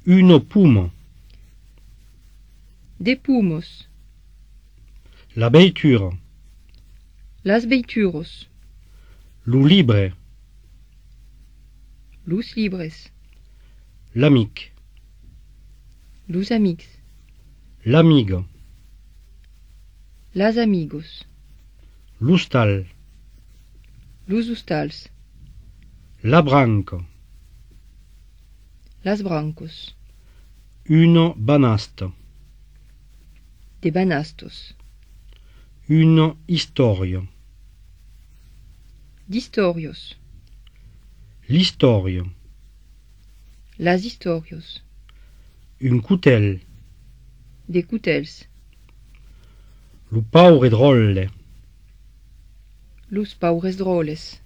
Une pomme. Des pumos. La beiture. Las beituros. Lu libre. Lus libres. L'amic. Lus amics. L'amigue. Las amigos. L'hostal. Lus ustals. La branque. Las brancos. Une banaste. Des banastos. Une historie. D'historios. L'historie. Las historios. Une coutelle. Des coutels. Lu paure drolle. Lus paures droles.